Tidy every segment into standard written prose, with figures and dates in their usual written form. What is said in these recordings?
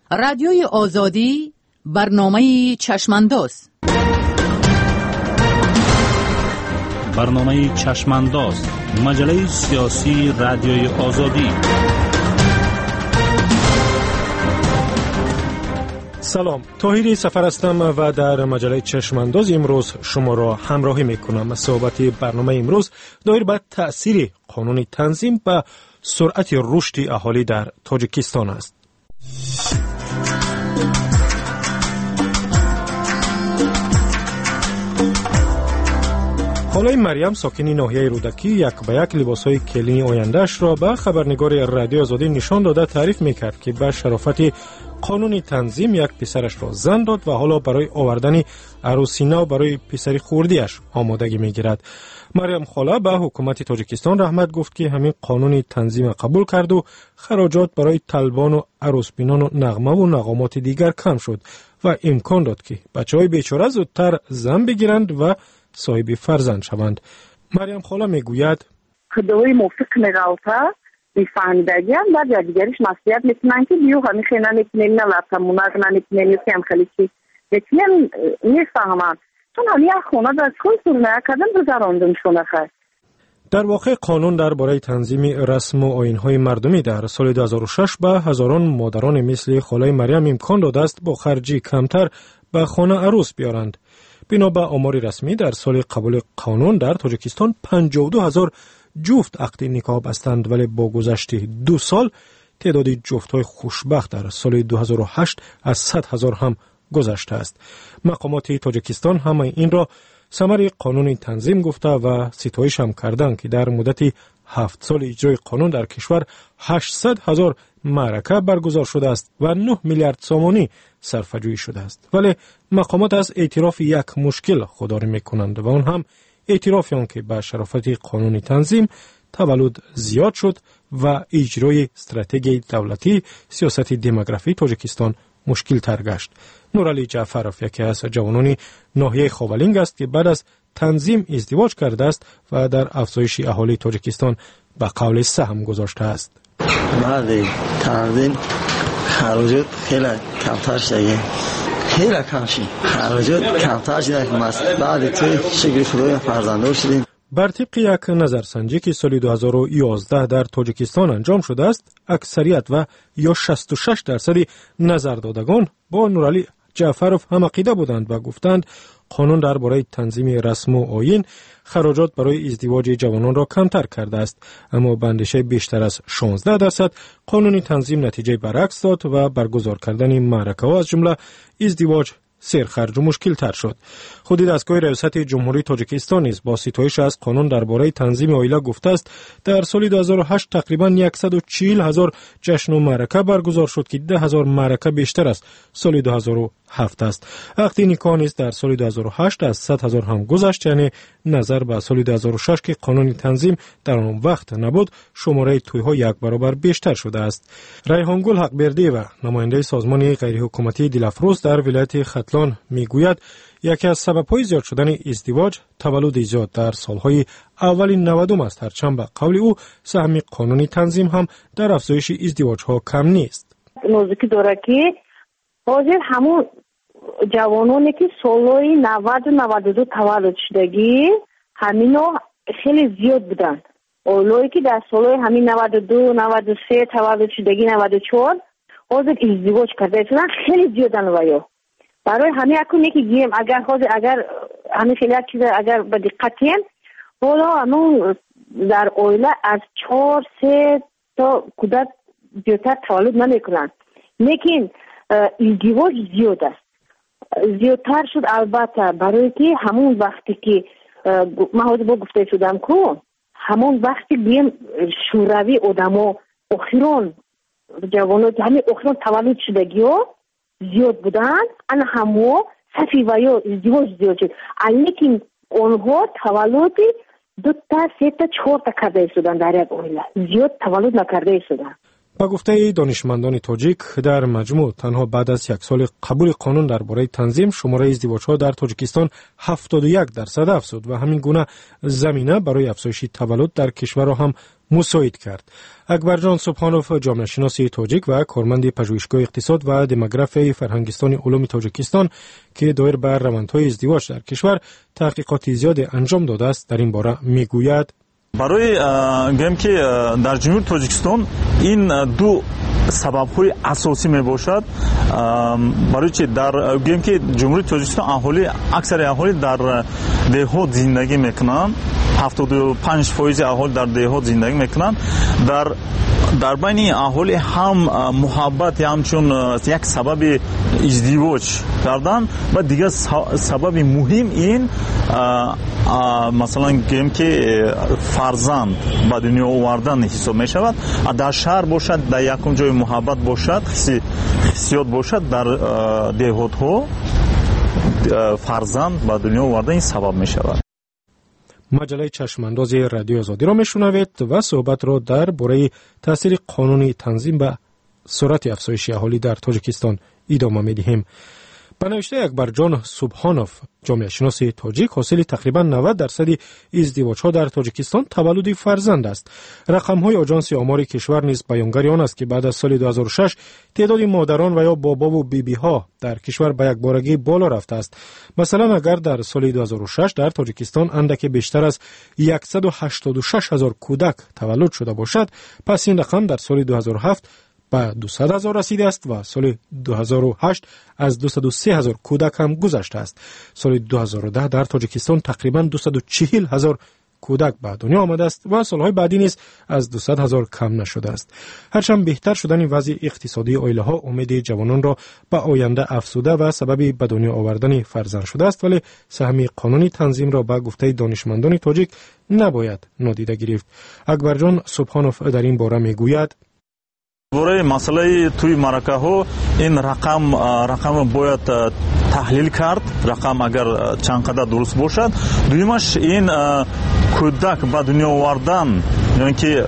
رادیوی آزادی برنامه چشمانداز. برنامه چشمانداز، مجله سیاسی رادیوی آزادی. سلام، طاهری سفر هستم و در مجله چشمانداز امروز شما را همراهی میکنم. صحبت برنامه امروز دایر به تأثیر قانون تنظیم و سرعت رشد اهالی در تاجیکستان است. خاله مریم ساکنی ناحیه رودکی یک به یک لباسهای کلینی آینده‌اش را به خبرنگار رادیو آزادی نشان داده تعریف میکرد که به شرافت قانون تنظیم یک پسرش را زن داد و حالا برای آوردن عروسی نو برای پسری خوردیش آمادگی میگیرد. مریم خاله به حکومت تاجیکستان رحمت گفت که همین قانون تنظیم قبول کرد و خراجات برای طلبان و عروسبینان و نغمه و نغمات دیگر کم شد و امکان داد که بچه‌های بیچاره زودتر زن بگیرند و صاحب فرزند شوند. مریم خاله میگوید خدای موفق نگاوتا میفهمیدگی هم و دیگریش مسئولیت میکنن که بیو همی خیلی نکنیم نلاتم مناغ نکنیم یکیم خیلی که یکیم میفهمم چون همی خونه در خود سرونه کدن بزراندم شونه خواهد. در واقع قانون درباره تنظیم رسم و آیین‌های مردمی در سال 2006 به هزاران مادران مثل خاله مریم امکان داده است با خرجی کمتر به خانه عروس بیارند. بنا به آمار رسمی در سال قبول قانون در تاجیکستان 52,000 جفت عقد نکاح بستند، ولی با گذشت 2 سال تعداد جفت‌های خوشبخت در سال 2008 از 100,000 هم گذشته است. مقامات تاجیکستان هم این را ثمره قانون تنظیم گفته و ستایش هم کردند که در مدت 7 سال اجرای قانون در کشور 800,000 معرکه برگزار شده است و 9 میلیارد سامانی صرفه‌جویی شده است. ولی مقامات از اعتراف یک مشکل خودداری میکنند و اون هم اعترافی آن که به شرافت قانون تنظیم تولد زیاد شد و اجرای استراتژی دولتی سیاست دموگرافی تاجیکستان مشکل تر گشت. نورعلی جعفرов یکی از جوانان ناحیه خاولینگ است که بعد از تنظیم ازدواج کرده است و در افزایش اهالی تاجیکستان به قول سهم گذاشته است. بعد تنظیم خراجات خیلی کمتر شده، خیلی کم شد، خراجات کمتر شده که بعد توی شکل خدای فرزنددار شدیم. بر طبق یک نظرسنجی که سال 2011 در تاجیکستان انجام شده است، اکثریت و یا 66% نظردادگان با نورعلی جعفرов هم عقیده بودند و گفتند قانون درباره تنظیم رسم و آیین خراجات برای ازدواج جوانان را کمتر کرده است، اما به اندیشه بیشتر از 16% قانون تنظیم نتیجه برعکس داد و برگزار کردن معرکه ها از جمله ازدواج سرخرج و مشکل تر شد. خود دستگاه ریاست جمهوری تاجیکستان نیز با ستایش از قانون درباره تنظیم عائله گفته است در سال 2008 تقریبا 140,000 جشن و معرکه برگزار شد که 10,000 معرکه بیشتر است سال 2007 است. عقد نکاح نیز در سال 2008 از 100,000 هم گذشت، یعنی نظر به سال 2006 که قانون تنظیم در آن وقت نبود شماره توی‌ها 1 برابر بیشتر شده است. ریحانگل حقبردی و نماینده سازمان غیر حکومتی دلافروز در ولایت ختلان میگوید یکی از سبب‌های زیاد شدن ازدواج تولد زیاد در سالهای اول 90 است، هرچند به قول او سهم قانونی تنظیم هم در افزایش ازدواج‌ها کم نیست. موضوعی داره که حاضر همون جوانانی که سالهای 90 و 92 تولد شدگی همینو خیلی زیاد بودن. اولایی که در سالهای همین 92 93 تولد شدگی 94 حاضر ازدواج کرده شدن خیلی زیادن ویا. برای همه اکنی که گیم اگر همه خیلی یک چیز اگر به دقتین حالا همون در اویله از 4-3 تا کودک زیادتر تولد نمیکنن، لیکن ازدواج زیاد است، زیادتر شد. البته برای که همون وقتی که من حاضر با گفته شدم که همون وقتی گیم شوروی آدمو اخیران جوانو همه اخیران تولد شدگی ها زیاد بودن، ان همو صفی و یا ازدواج زیاد شد، لیکن اونها تولد 2 تا 3 تا 4 تا کرده شدن در یک اویله، زیاد تولد نکرده شدن. با گفته دانشمندان تاجیک در مجموع تنها بعد از یک سال قبول قانون درباره تنظیم شماره ازدواج‌ها در تاجیکستان 71% افزود و همین گونه زمینه برای افزایش تولد در کشور را هم مساعد کرد. اکبرجان سبحانوف، جامعه شناس تاجیک و کارمند پژوهشگاه اقتصاد و دموگرافی فرهنگستان علوم تاجیکستان که دایر بر روندهای ازدواج در کشور تحقیقات زیاد انجام داده است، در این باره میگوید: برای گویم که در جمهوری تاجیکستان این دو سبب‌های اساسی میباشد. برای چه در گویم که جمهوری تاجیکستان اکثر اهالی در دهات زندگی میکنند، 75% اهالی در دهات زندگی میکنند. در بین اهالی هم محبت همچون یک سبب ازدواج کردن و دیگر سبب مهم این مثلا گویم که فرزند به دنیا آوردن حساب می شود. در شهر باشد، در یکم جای محبت باشد، حسیات باشد، در دهات ها فرزند به دنیا آوردن این سبب می شود. مجله چشمانداز رادیو آزادی را میشنوید و صحبت را در باره تاثیر قانونی تنظیم به سرعت افزایش اهالی در تاجیکستان ادامه میدهیم. به نوشته اکبرجان سبحانوف، جامعه شناس تاجیک، حاصل تقریبا 90% ازدواج‌ها در تاجیکستان تولد فرزند است. رقم‌های آژانس آمار کشور نیز بیانگر آن است که بعد از سال 2006 تعداد مادران و یا بابا و بیبی‌ها در کشور به یک بارگی بالا رفته است. مثلا اگر در سال 2006 در تاجیکستان اندکی بیشتر از 186,000 کودک تولد شده باشد، پس این رقم در سال 2007 به 200,000 رسیده است و سال 2008 از 203,000 کودک هم گذشته است. سال 2010 در تاجیکستان تقریبا 240,000 کودک به دنیا آمده است و سالهای بعدی نیز از 200,000 کم نشده است. هرچند بهتر شدن وضع اقتصادی عائله‌ها امید جوانان را به آینده افزوده و سبب به دنیا آوردن فرزند شده است، ولی سهم قانونی تنظیم را به گفته دانشمندان تاجیک نباید نادیده گرفت. اکبرجان سبحانوف در این باره میگوید: برای مسئله توی مرکه ها این رقم باید تحلیل کرد. رقم اگر چند قدر درست باشد. دویمش این کودک به دنیا آوردن، یعنی که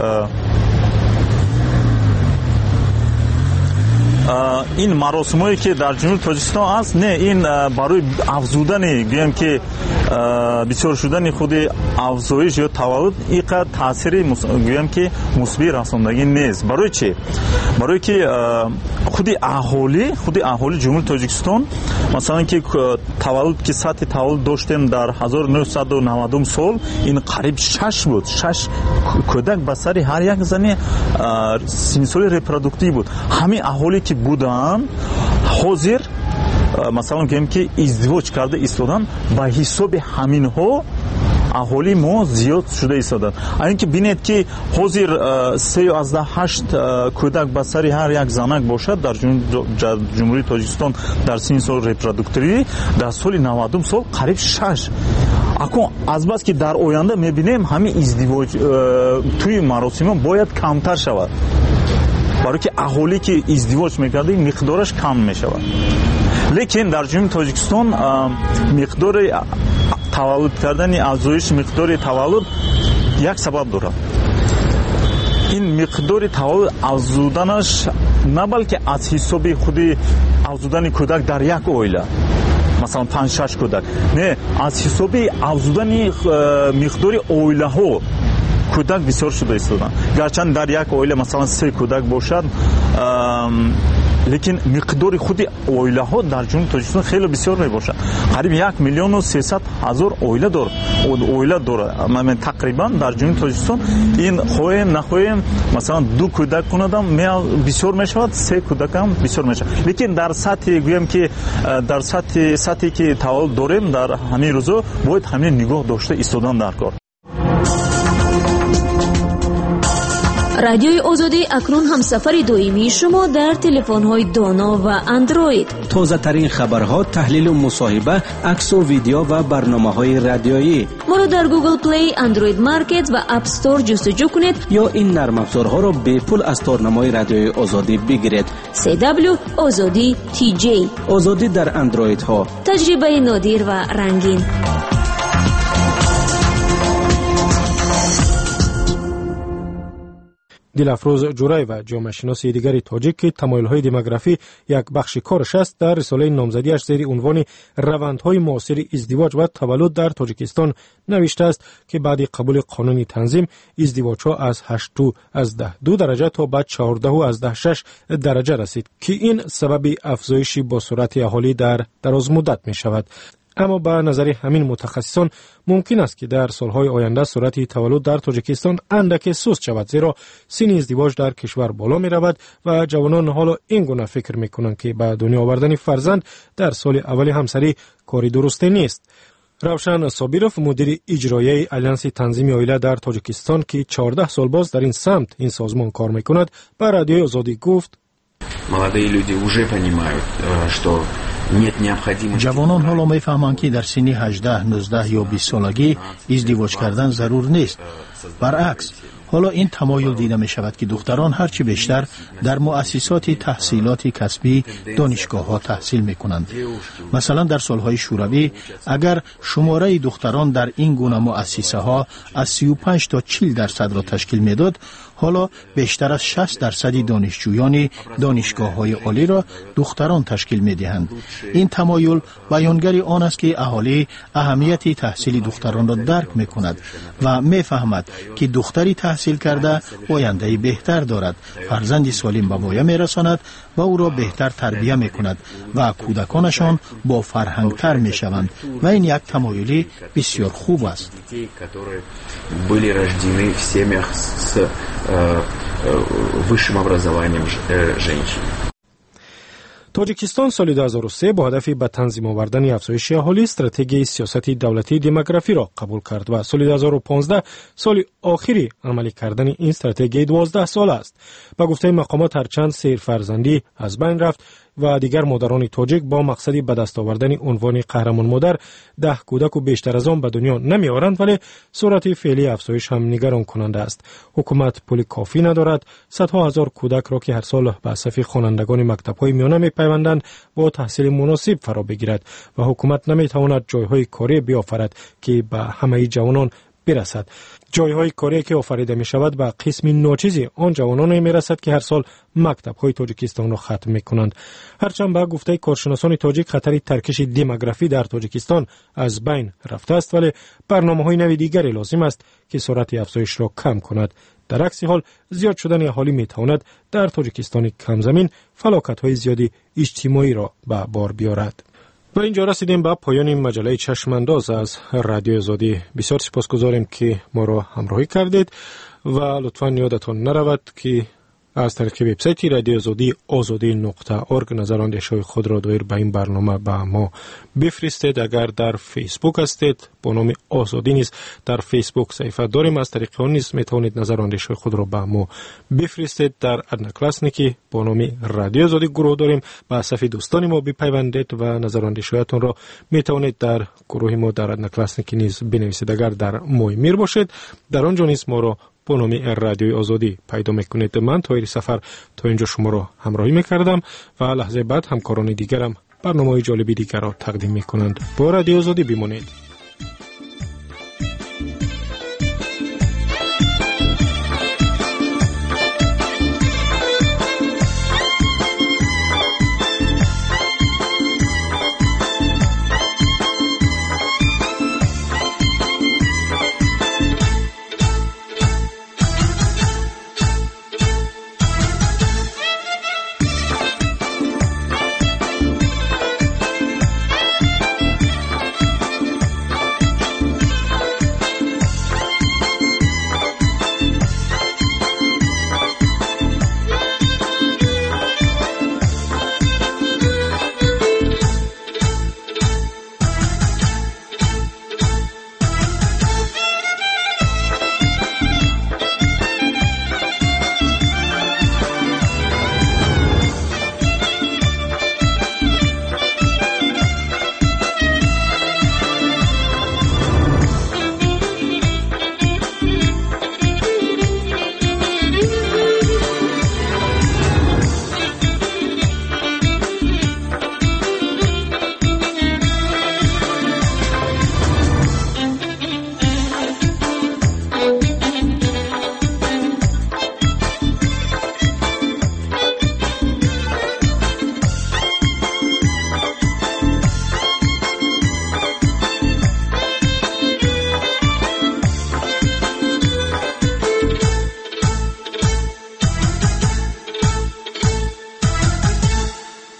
این مراسمایی که در جمهوری تاجیکستان است، نه این برای افزودن گویم که بسیار شدن خود افزایش یا تولد اینقدر تاثیر گویم که مثبت رساندگی نیست. برای چه؟ برای که خود اهالی جمهوری تاجیکستان مثلا که تولد که سطح تولد داشتیم در 1990 سال این قریب 6 بود. 6 کودک به سر هر یک زن سنسول ریپرودوکتیو بود. همین اهالی که بودن حاضر مثلا گویم که ازدواج کرده ایستادن، به حساب همین ها اهالی ما زیاد شده ایستادن. اینکه بینید که حاضر 38 کودک به سر هر یک زنک باشد در جمهوری تاجیکستان در سن سال ریپرودوکتوری، در سال 90 سال قریب 6. اکنون از بس که در آینده میبینیم همین ازدواج توی مراسم باید کمتر شود، برای که اهالی که ازدواج میکرده مقدارش کم میشود. لیکن در جمهوری تاجیکستان مقدار تولد کردن افزایش مقدار تولد یک سبب دارد. این مقدار تولد افزودنش نه بلکه از حساب خود افزودن کودک در یک عائله، مثلا 5-6 کودک، نه، از حساب افزودن مقدار عائله ها کودک بسیار شده ایستادن. گرچند در یک عائله مثلا 3 کودک باشد، لیکن مقدار خود عائله ها در جمهوری تاجیکستان خیلی بسیار میباشد. قریب 1,300,000 عائله داره. من تقریبا در جمهوری تاجیکستان این خواهیم نخواهیم مثلا 2 کودک کنادم بسیار میشود، 3 کودک هم بسیار میشود. لیکن در سطح گویم که در سطحی که تولد داریم در همین روزا باید همین نگاه داشته ایستادن در کار. رادیوی آزادی اکنون هم سفر دائمی شما در تلفن‌های دانا و اندروید. تازه ترین خبرها، تحلیل و مصاحبه، عکس و ویدیو و برنامه‌های رادیویی. ما را در گوگل پلی، اندروید مارکت و اپ استور جستجو کنید یا این نرم افزارها را به پول از تارنمای رادیوی آزادی بگیرید. CW آزادی TJ، آزادی در اندروید ها، تجربه نادر و رنگین. دلافروز جورای و جامعه شناس دیگری تاجیک که تمایل‌های دموگرافی یک بخش کارش است در رساله نامزدیش زیر عنوان روندهای معاصر ازدواج و تولد در تاجیکستان نوشته است که بعد قبول قانون تنظیم ازدواج‌ها از 8.2 درجه تا به 14.6 درجه رسید که این سبب افزایش با سرعت اهالی در دراز مدت می شود. اما به نظر همین متخصصان ممکن است که در سالهای آینده سرعت تولد در تاجیکستان اندک سست شود، زیرا سن ازدواج در کشور بالا می رود و جوانان حالا این گونه فکر می کنند که به دنیا آوردن فرزند در سال اول همسری کاری درسته نیست. روشن صابیروف مدیر اجرایی الیانس تنظیم عائله در تاجیکستان که 14 سال باز در این سمت این سازمان کار می کند به رادیوی آزادی گفت: جوانان حالا میفهمند که در سن 18 19 یا 20 سالگی ازدواج کردن ضرور نیست. برعکس حالا این تمایل دیده می شود که دختران هرچی بیشتر در مؤسسات تحصیلات کسبی دانشگاه ها تحصیل می کنند. مثلا در سالهای شوروی اگر شماره دختران در این گونه مؤسسه ها از 35 تا 40% را تشکیل می داد، حالا بیشتر از 60% دانشجویان دانشگاه های عالی را دختران تشکیل می دهند. این تمایل بیانگر آن است که اهالی اهمیت تحصیل دختران را درک می کند و می فهمد که دختری تحصیل کرده آینده بهتر دارد، فرزندی سالم به پایه می رساند و او را بهتر تربیه می کند و کودکانشان با فرهنگ تر می شوند و این یک تمایلی بسیار خوب است. высшим образованием женщин. تاجیکستان سال 2003 با هدف به تنظیم آوردن افزایش اهالی استراتژی سیاست دولتی دموگرافی را قبول کرد و سال 2015 سال آخری عملی کردن این استراتژی 12 سال است. با گفته مقامات هرچند سیر فرزندی از بین رفت و دیگر مادران تاجیک با مقصدی به دست آوردن عنوان قهرمان مادر 10 کودک و بیشتر از آن به دنیا نمی آورند، ولی سرعت فعلی افزایش هم نگران کننده است. حکومت پول کافی ندارد، صدها هزار کودک را که هر سال به صف خوانندگان مکتب‌های میانه می‌پیوندند با تحصیل مناسب فرا بگیرد و حکومت نمی‌تواند جای‌های کاری بیافرد که به همه جوانان برسد. جای‌های کاری که آفریده می شود به قسم ناچیزی آن جوانان می رسد که هر سال مکتب‌های تاجیکستان را ختم می کنند. هرچند به گفته کارشناسان تاجیک خطر ترکش دموگرافی در تاجیکستان از بین رفته است، ولی برنامه‌های نوی دیگری لازم است که سرعت افزایش را کم کند. در عکس حال زیاد شدن اهالی می تواند در تاجیکستان کمزمین فلاکت‌های زیادی اجتماعی را به بار بیارد. و اینجا رسیدیم به پایان مجله چشمانداز از رادیو آزادی. بسیار سپاسگزاریم که ما را همراهی کردید و لطفاً یادتان نرود که از طریق وبسایت رادیو آزادی azadi.org نظراندیش‌های خود را دایر به این برنامه به ما بفرستید. اگر در فیسبوک هستید با نام آزادی نیز در فیسبوک صفحه داریم، از طریق آن نیز میتوانید نظراندیش‌های خود را به ما بفرستید. در ادنکلاسنیکی با نام رادیو آزادی گروه داریم، به صفحه دوستان ما بپیوندید و نظراندیش‌هایتان را میتوانید در گروه ما در ادنکلاسنیکی نیز بنویسید. اگر در مویمیر باشید در آنجا نیز ما را با نام رادیوی آزادی پیدا میکنید. من تایر سفر تا اینجا شما را همراهی میکردم و لحظه بعد همکاران دیگرم برنامه‌های جالبی دیگر را تقدیم میکنند. با رادیو آزادی بمانید.